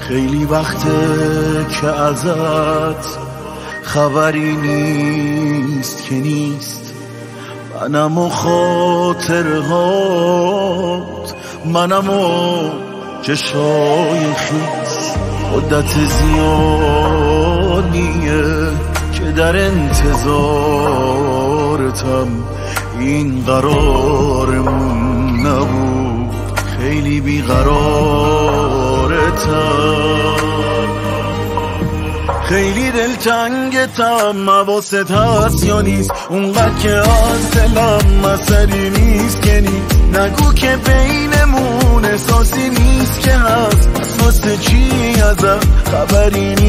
خیلی وقته که ازت خبری نیست که نیست. منم و خاطرهات، منم و چشای خیس. مدت زیادیه که در انتظارتم، این قرارمون نبود، خیلی بیقرارتم. خیلی دلتنگتم، حواست هست یا نیست؟ اونقدر که از دلم اثری نیست که نیست. نگو که بینمون احساسی نیست که هست، پس واسه چی ازم خبری